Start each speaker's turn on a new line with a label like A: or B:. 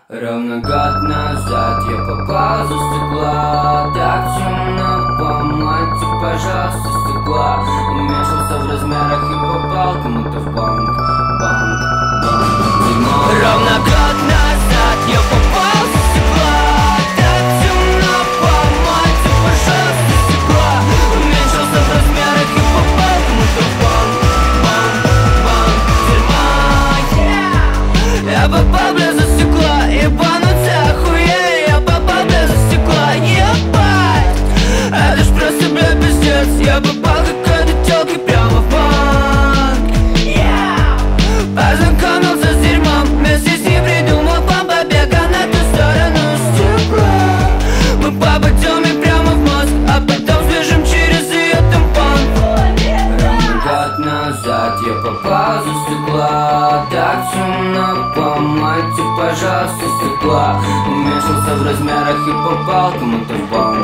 A: Ровно год назад я попал за стекла. Так темно, помойте, пожалуйста, стекла. Уменьшился в размерах и попал кому-то в банк. Банк, банк. Ровно год назад я попал за стекла. Так темно, помойте, пожалуйста, стекла. Уменьшился в размерах и попал кому-то в банк. Банк, банк, тюрьма. Я попал, бля, за стекла. Ебануться охуели, я попал, бля, за стекла. Ебать, это ж просто, бля, пиздец. Я попал какой-то тёлке прямо в банк. Познакомился с дерьмом, вместе с ним придумал план побега на ту сторону стекла. Мы попадем и прямо в мозг, а потом сбежим через ее тампон. Год назад я попал за стекла. Так темно, помойте, пожалуйста, стекла. Уменьшился в размерах и попал кому-то в банк.